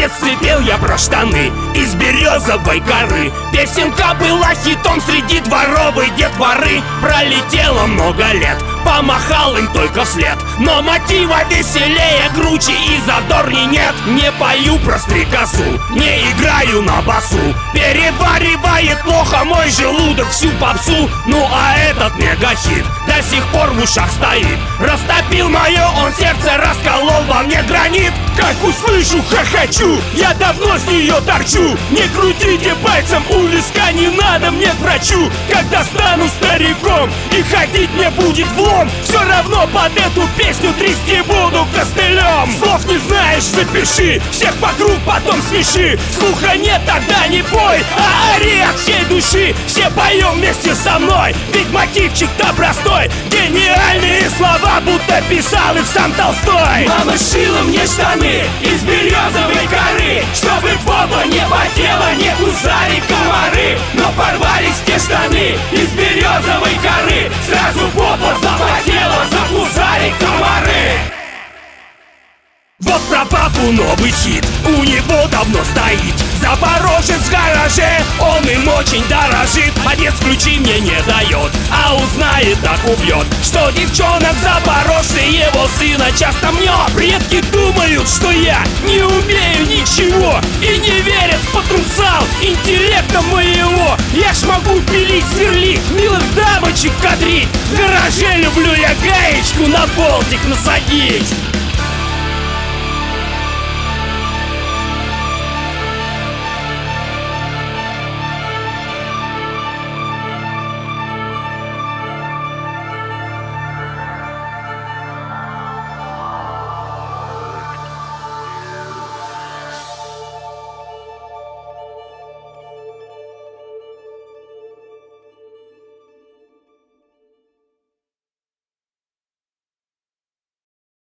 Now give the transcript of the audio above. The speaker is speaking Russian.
детстве пел я про штаны из березовой коры. Песенка была хитом среди дворовой детворы. Пролетело много лет, помахал им только вслед, но мотива веселее, круче и задорней нет. Не пою про стрекозу, не играю на басу. Переваривает плохо мой желудок всю попсу. Ну а этот мегахит до сих пор в ушах стоит. Растопил мое он сердце, расколол во мне гранит. Как услышу, хохочу, я давно с нее торчу. Не крутите пальцем у виска, не надо мне к врачу. Когда стану стариком и ходить мне будет влом, все равно под эту песню трясти буду костылем. Слов не знаешь, запиши, всех вокруг потом смеши. Слуха нет, тогда не пой, а ори от всей души. Все поем вместе со мной, ведь мотивчик-то простой. Гениальные слова, будто писал их сам Толстой. Мама шила мне штаны из березовой коры, чтобы попа не потела, не кусали комары. Но порвались те штаны из березовой коры, сразу попа запотела, закусали комары. Вот про папу новый хит, у него давно стоит Запорожец в гараже, он им очень дорожит. Отец ключи мне не дает, а узнает, так убьет, что девчонок запорожцы его сына часто мнет. Предки думают, что я не умею ничего и не верят в потенциал интеллекта моего. Я ж могу пилить, сверлить, милых дамочек кадрить. В гараже люблю я гаечку на болтик насадить.